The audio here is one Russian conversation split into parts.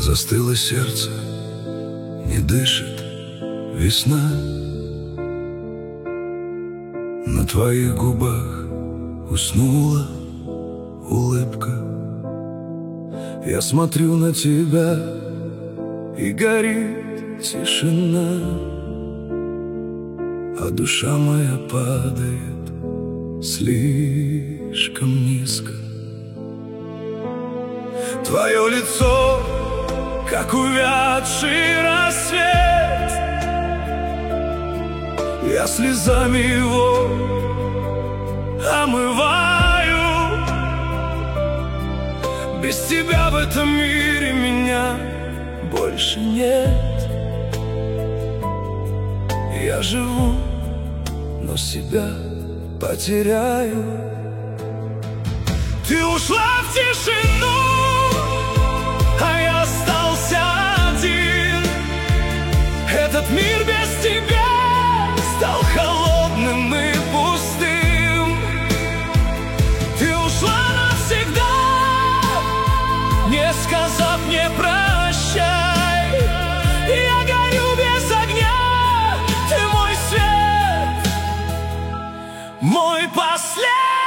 Застыло сердце, не дышит весна. На твоих губах уснула улыбка. Я смотрю на тебя, и горит тишина, а душа моя падает слишком низко. Твое лицо, как увядший рассвет, я слезами его омываю. Без тебя в этом мире меня больше нет. Я живу, но себя потеряю. Ты ушла в тишину, а я остался один. Этот мир без тебя стал холодным и пустым. Ты ушла навсегда, не сказав мне прощай. Я горю без огня, ты мой свет, мой последний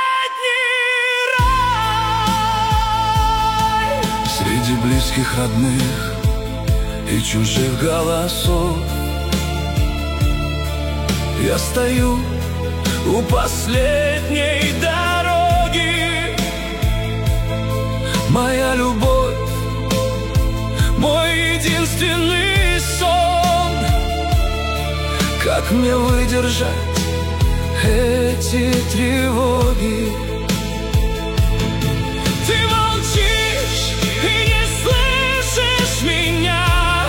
рай. Среди близких, родных и чужих голосов я стою у последней дороги. Моя любовь, мой единственный сон. Как мне выдержать эти тревоги? Ты молчишь и не слышишь меня,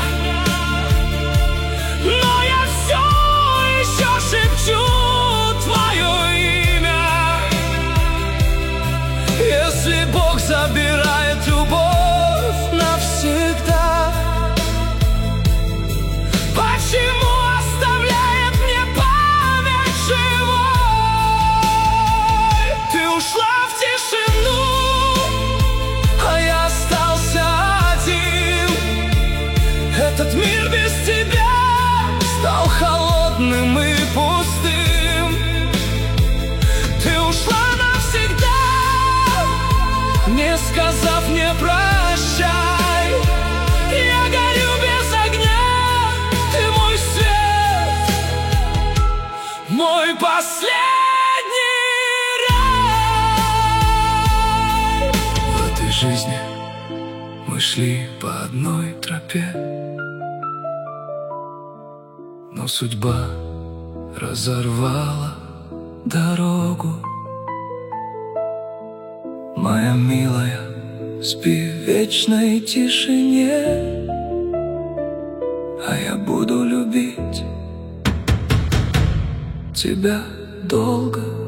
но я все еще шепчу твое имя. Если Бог забирает любовь навсегда, почему оставляет мне память живой? Ты ушла в тишину, а я остался один. Этот мир без тебя стал холодным и пустым. Ты ушла навсегда, не сказав мне прощай. Я горю без огня, ты мой свет, мой последний рай. В этой жизни мы шли по одной тропе, но судьба разорвала дорогу. Моя милая, спи в вечной тишине, а я буду любить тебя долго.